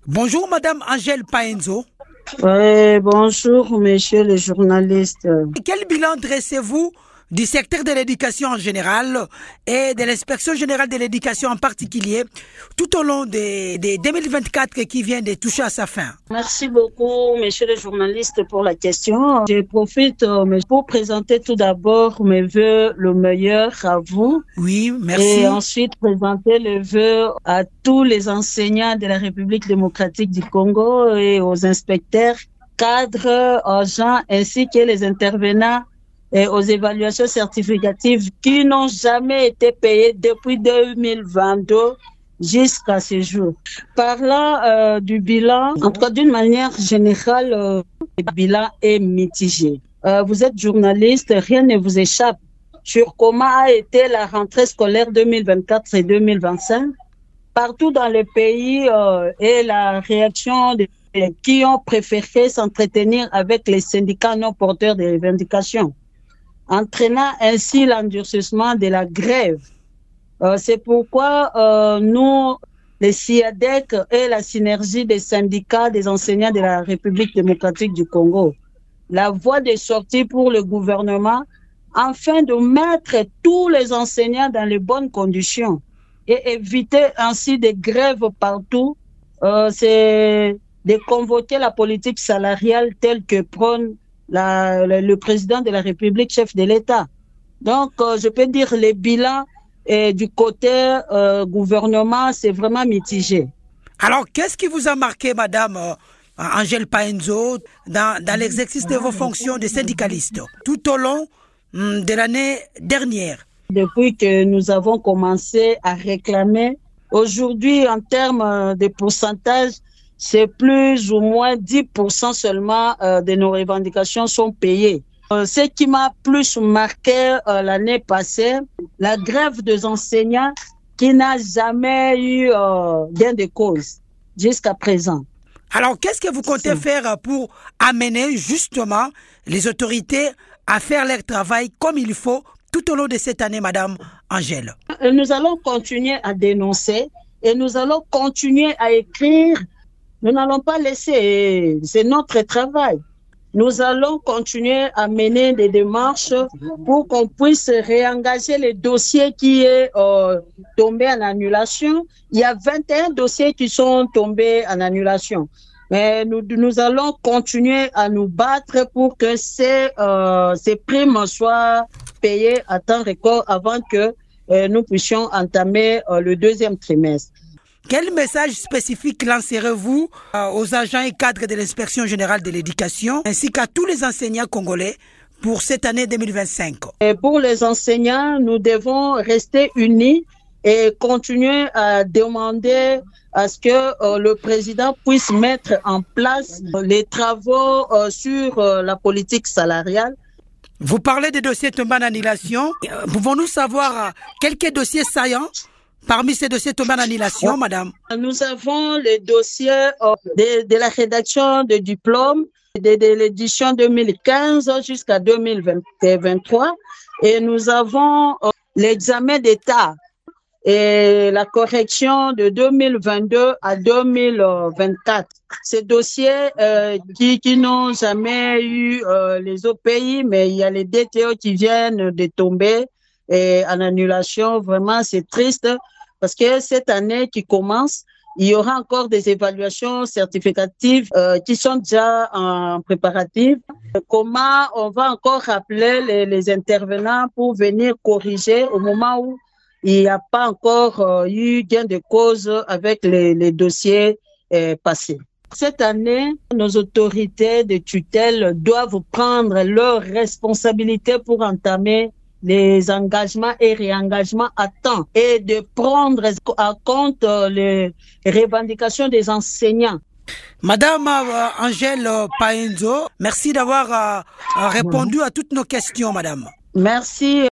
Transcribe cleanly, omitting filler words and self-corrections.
Bonjour Madame Angèle Paenzo. Bonjour monsieur le journaliste. Quel bilan dressez-vous du secteur de l'éducation en général et de l'inspection générale de l'éducation en particulier tout au long de 2024 qui vient de toucher à sa fin? Merci beaucoup monsieur le journaliste pour la question. Je profite pour présenter tout d'abord mes vœux le meilleur à vous. Oui, merci. Et ensuite présenter les vœux à tous les enseignants de la République démocratique du Congo et aux inspecteurs, cadres, agents ainsi que les intervenants et aux évaluations certificatives qui n'ont jamais été payées depuis 2022 jusqu'à ce jour. Parlant du bilan, en tout cas d'une manière générale, le bilan est mitigé. Vous êtes journaliste, rien ne vous échappe sur comment a été la rentrée scolaire 2024 et 2025 partout dans le pays et la réaction qui ont préféré s'entretenir avec les syndicats non porteurs des revendications, entraînant ainsi l'endurcissement de la grève. C'est pourquoi nous, les SIADEC et la synergie des syndicats des enseignants de la République démocratique du Congo, la voie de sortie pour le gouvernement afin de mettre tous les enseignants dans les bonnes conditions et éviter ainsi des grèves partout, c'est de convoquer la politique salariale telle que prône le président de la République, chef de l'État. Donc, je peux dire les bilans du côté gouvernement, c'est vraiment mitigé. Alors, qu'est-ce qui vous a marqué, Madame Angèle Paenzo, dans l'exercice de vos fonctions de syndicaliste tout au long de l'année dernière? Depuis que nous avons commencé à réclamer, aujourd'hui, en termes de pourcentage, c'est plus ou moins 10% seulement de nos revendications sont payées. Ce qui m'a plus marqué l'année passée, la grève des enseignants qui n'a jamais eu gain de cause jusqu'à présent. Alors, qu'est-ce que vous comptez faire pour amener justement les autorités à faire leur travail comme il faut tout au long de cette année, Madame Angèle? Nous allons continuer à dénoncer et nous allons continuer à écrire. Nous n'allons pas laisser, c'est notre travail. Nous allons continuer à mener des démarches pour qu'on puisse réengager les dossiers qui est tombé en annulation. Il y a 21 dossiers qui sont tombés en annulation. Mais nous allons continuer à nous battre pour que ces primes soient payées à temps record avant que nous puissions entamer le deuxième trimestre. Quel message spécifique lancerez-vous aux agents et cadres de l'inspection générale de l'éducation ainsi qu'à tous les enseignants congolais pour cette année 2025? Et pour les enseignants, nous devons rester unis et continuer à demander à ce que le président puisse mettre en place les travaux sur la politique salariale. Vous parlez des dossiers tombés en annulation. Pouvons-nous savoir quelques dossiers saillants parmi ces dossiers tombés en annulation, madame? Nous avons les dossiers de la rédaction de diplôme de l'édition 2015 jusqu'à 2023 et nous avons l'examen d'État et la correction de 2022 à 2024. Ces dossiers qui n'ont jamais eu les OPI, mais il y a les DTO qui viennent de tomber et en annulation. Vraiment, c'est triste parce que cette année qui commence, il y aura encore des évaluations certificatives qui sont déjà en préparatif. Comment on va encore rappeler les intervenants pour venir corriger au moment où il n'y a pas encore eu gain de cause avec les dossiers passés. Cette année, nos autorités de tutelle doivent prendre leurs responsabilités pour entamer les engagements et réengagements à temps et de prendre en compte les revendications des enseignants. Madame Angèle Paenzo, merci d'avoir répondu à toutes nos questions, madame. Merci.